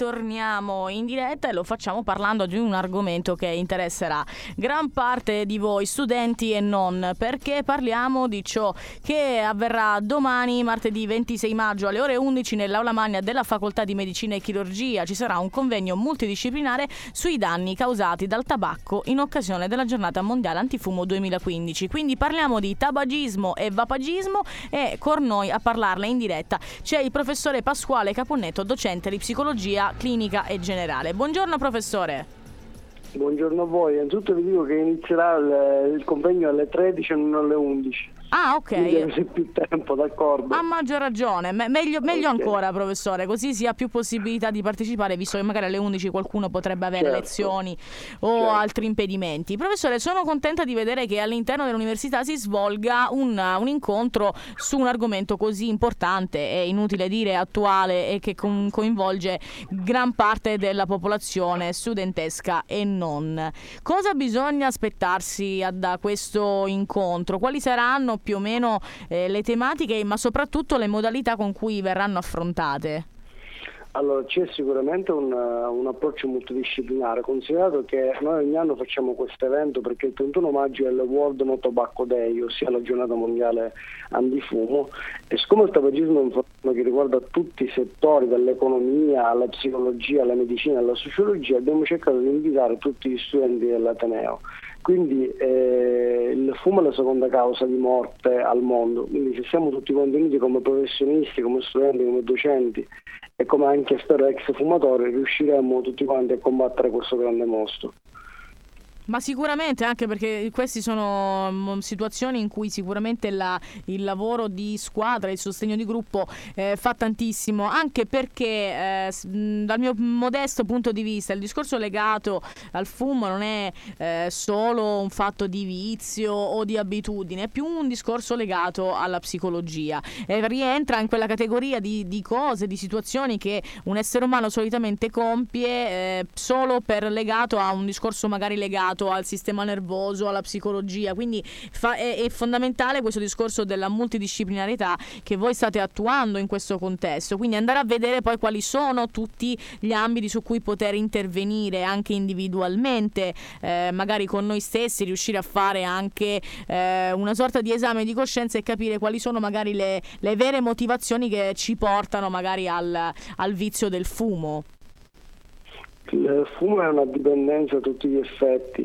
ritorniamo in diretta e lo facciamo parlando di un argomento che interesserà gran parte di voi, studenti e non, perché parliamo di ciò che avverrà domani, martedì 26 maggio alle ore 11 nell'aula magna della Facoltà di Medicina e Chirurgia. Ci sarà un convegno multidisciplinare sui danni causati dal tabacco in occasione della Giornata Mondiale Antifumo 2015. Quindi parliamo di tabagismo e vapagismo e con noi a parlarne in diretta c'è il professore Pasquale Caponnetto, docente di psicologia clinica e generale. Buongiorno professore. Buongiorno a voi. Innanzitutto vi dico che inizierà il convegno alle 13 e non alle 11. Ah, ok. Quindi avete più tempo, d'accordo. Ha maggior ragione. Meglio Okay. ancora, professore, così si ha più possibilità di partecipare, visto che magari alle 11 qualcuno potrebbe avere Certo. lezioni o altri impedimenti. Professore, sono contenta di vedere che all'interno dell'università si svolga un incontro su un argomento così importante e, inutile dire, attuale, e che coinvolge gran parte della popolazione studentesca e non. Cosa bisogna aspettarsi da questo incontro? Quali saranno più o meno le tematiche, ma soprattutto le modalità con cui verranno affrontate? Allora, c'è sicuramente un approccio multidisciplinare, considerato che noi ogni anno facciamo questo evento perché il 31 maggio è il World No Tobacco Day, ossia la giornata mondiale antifumo, e siccome il tabagismo è un fenomeno che riguarda tutti i settori, dall'economia alla psicologia, alla medicina, alla sociologia, abbiamo cercato di invitare tutti gli studenti dell'Ateneo. Quindi il fumo è la seconda causa di morte al mondo, quindi se siamo tutti contenuti come professionisti, come studenti, come docenti e come anche spero ex fumatori, riusciremo tutti quanti a combattere questo grande mostro. Ma sicuramente, anche perché queste sono situazioni in cui sicuramente il lavoro di squadra, il sostegno di gruppo fa tantissimo, anche perché dal mio modesto punto di vista il discorso legato al fumo non è solo un fatto di vizio o di abitudine, è più un discorso legato alla psicologia e rientra in quella categoria di cose, di situazioni che un essere umano solitamente compie solo per legato a un discorso magari legato al sistema nervoso, alla psicologia. Quindi è fondamentale questo discorso della multidisciplinarietà che voi state attuando in questo contesto, quindi andare a vedere poi quali sono tutti gli ambiti su cui poter intervenire anche individualmente, magari con noi stessi, riuscire a fare anche una sorta di esame di coscienza e capire quali sono magari le vere motivazioni che ci portano magari al vizio del fumo. Il fumo è una dipendenza a tutti gli effetti,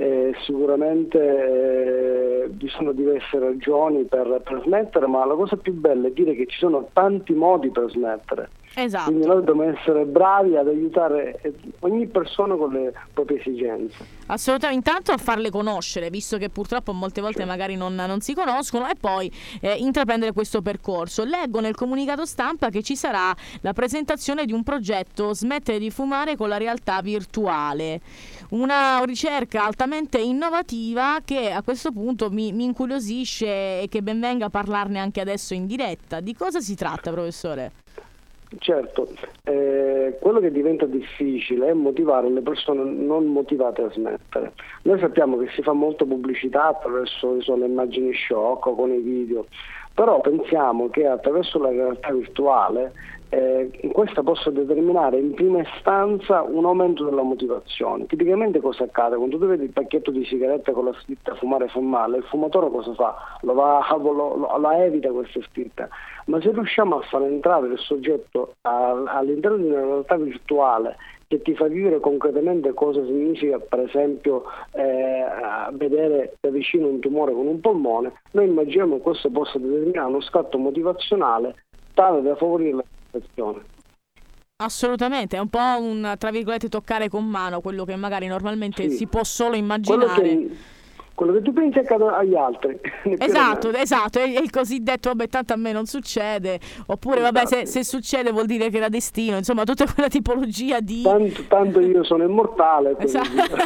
sicuramente ci sono diverse ragioni per smettere, ma la cosa più bella è dire che ci sono tanti modi per smettere. Esatto. Quindi noi dobbiamo essere bravi ad aiutare ogni persona con le proprie esigenze. Assolutamente, intanto a farle conoscere, visto che purtroppo molte volte magari non si conoscono, e poi intraprendere questo percorso. Leggo nel comunicato stampa che ci sarà la presentazione di un progetto Smettere di fumare con la realtà virtuale, una ricerca altamente innovativa che a questo punto mi incuriosisce e che ben venga a parlarne anche adesso in diretta. Di cosa si tratta, professore? Certo, quello che diventa difficile è motivare le persone non motivate a smettere. Noi sappiamo che si fa molta pubblicità attraverso le immagini shock o con i video, però pensiamo che attraverso la realtà virtuale questa possa determinare in prima istanza un aumento della motivazione. Tipicamente cosa accade? Quando tu vedi il pacchetto di sigarette con la scritta fumare fa male, il fumatore cosa fa? La evita questa scritta, ma se riusciamo a far entrare il soggetto all'interno di una realtà virtuale che ti fa vivere concretamente cosa significa, per esempio, vedere da vicino un tumore con un polmone, noi immaginiamo che questo possa determinare uno scatto motivazionale tale da favorire la situazione. Assolutamente, è un po' un, tra virgolette, toccare con mano quello che magari normalmente si può solo immaginare. Quello che tu pensi accade agli altri. Esatto, è il cosiddetto vabbè, tanto a me non succede, oppure vabbè, se succede vuol dire che era destino, insomma tutta quella tipologia di tanto io sono immortale. Esatto.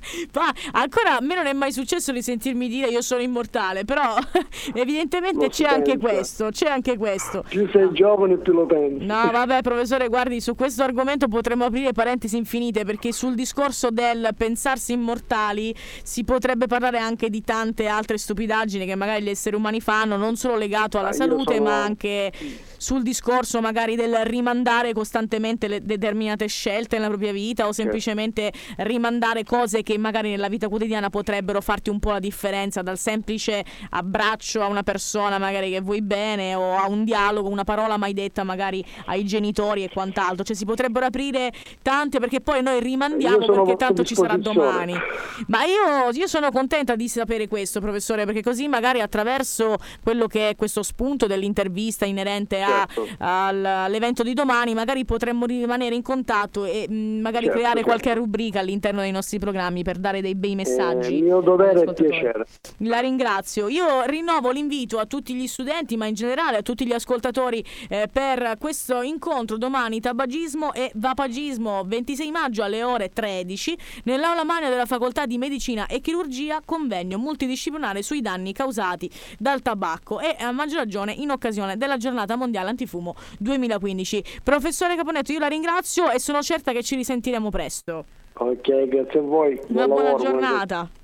Ancora a me non è mai successo di sentirmi dire io sono immortale, però evidentemente c'è anche questo. Più sei giovane più lo pensi. No, vabbè, professore, guardi, su questo argomento potremmo aprire parentesi infinite, perché sul discorso del pensarsi immortali si potrebbe parlare anche di tante altre stupidaggini che magari gli esseri umani fanno, non solo legato alla salute, ma anche sul discorso magari del rimandare costantemente le determinate scelte nella propria vita, o semplicemente rimandare cose che magari nella vita quotidiana potrebbero farti un po' la differenza, dal semplice abbraccio a una persona magari che vuoi bene, o a un dialogo, una parola mai detta magari ai genitori e quant'altro. Cioè si potrebbero aprire tante, perché poi noi rimandiamo perché tanto ci sarà domani. Ma io sono contenta di sapere questo, professore, perché così magari attraverso quello che è questo spunto dell'intervista inerente all'evento di domani, magari potremmo rimanere in contatto e magari creare qualche rubrica all'interno dei nostri programmi per dare dei bei messaggi. Mio dovere e piacere. La ringrazio. Io rinnovo l'invito a tutti gli studenti, ma in generale a tutti gli ascoltatori, per questo incontro domani, tabagismo e vapagismo, 26 maggio alle ore 13 nell'aula magna della Facoltà di Medicina e Chirurgia, convegno multidisciplinare sui danni causati dal tabacco, e a maggior ragione in occasione della giornata mondiale antifumo 2015. Professore Caponetto, io la ringrazio e sono certa che ci risentiremo presto. Ok, grazie a voi. Una buona giornata.